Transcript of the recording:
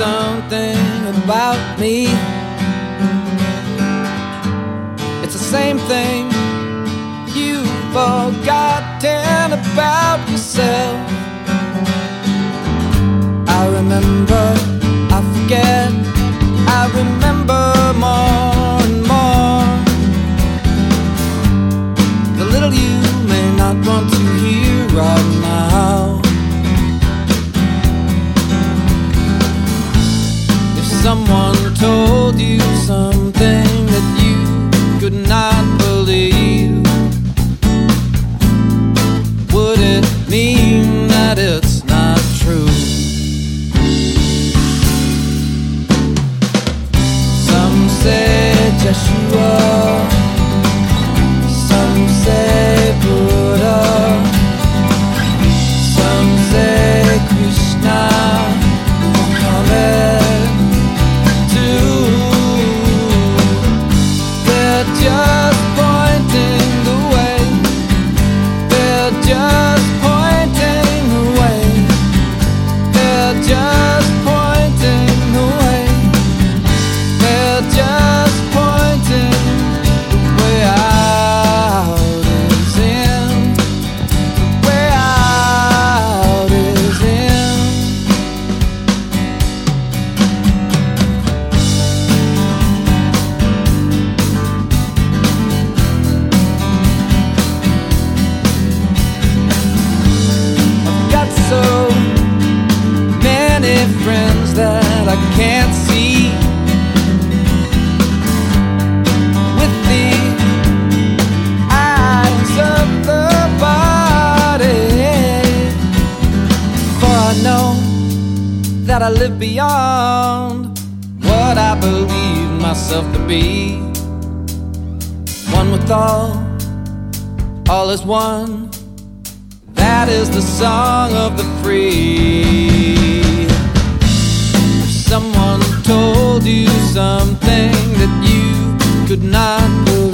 something about me. It's the same thing you've forgotten about yourself. I remember, I forget, I remember more and more. The little you may not want to hear right now. If someone told you something that you could not believe, would it mean that it's not true? Some say Joshua, some say Buddha, some say Krishna, Muhammad too. They're just pointing the way. They're just pointing the way. They're just pointing the way. They're just pointing the way out is in. The way out is in. I've got so many friends that I can't see. With the eyes of the body, for I know that I live beyond what I believe myself to be. One with all is one. That is the song of the free. If someone told you something that you could not believe,